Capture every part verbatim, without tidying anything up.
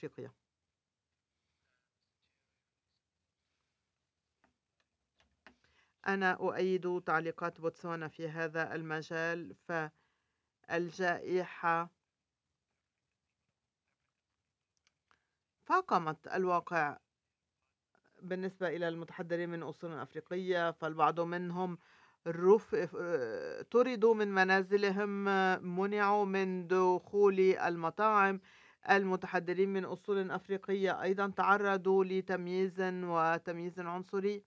أفريقيا. أنا أؤيد تعليقات بوتسوانا في هذا المجال، فالجائحة فاقمت الواقع بالنسبة إلى المتحضرين من أصول أفريقية، فالبعض منهم رف... طردوا من منازلهم، منعوا من دخول المطاعم. المتحضرين من أصول أفريقية أيضا تعرضوا لتمييز وتمييز عنصري،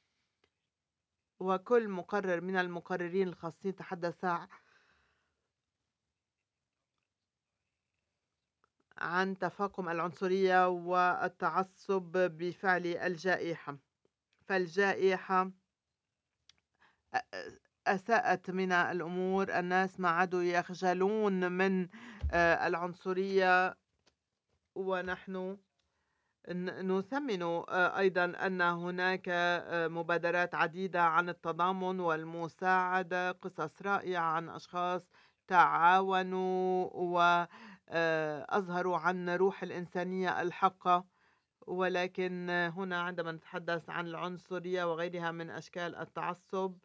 وكل مقرر من المقررين الخاصين تحدث عن تفاقم العنصرية والتعصب بفعل الجائحة. فالجائحة أساءت من الأمور، الناس ما عادوا يخجلون من آه، العنصرية، ونحن ن- نثمن آه، أيضا أن هناك آه، مبادرات عديدة عن التضامن والمساعدة، قصص رائعة عن أشخاص تعاونوا وأظهروا عن روح الإنسانية الحقة. ولكن هنا عندما نتحدث عن العنصرية وغيرها من أشكال التعصب،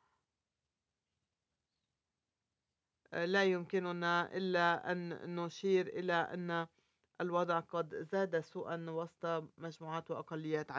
لا يمكننا إلا أن نشير إلى أن الوضع قد زاد سوءا وسط مجموعات وأقليات